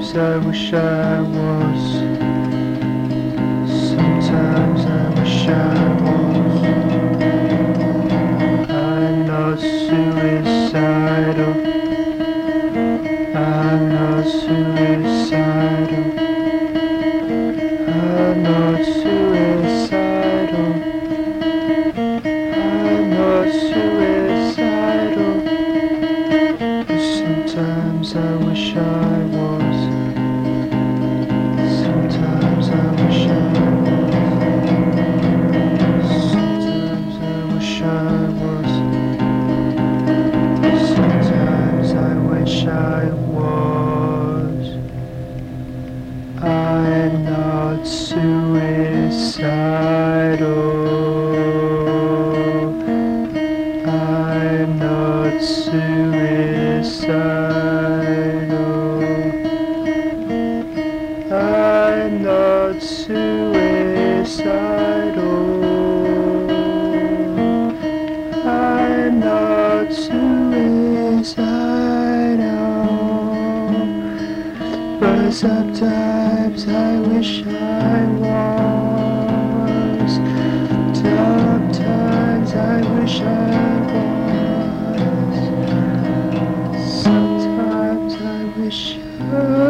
Sometimes I wish I was. Sometimes I wish I was. I'm not suicidal. I'm not suicidal. I'm not suicidal. I'm not suicidal. But sometimes I wish I was. Sometimes I wish I was. Sometimes I wish I was. Sometimes I wish I was. I'm not suicidal. I'm not suicidal. I'm not suicidal. I'm not suicidal. But sometimes I wish I was. Sometimes I wish I was. Sometimes I wish I was.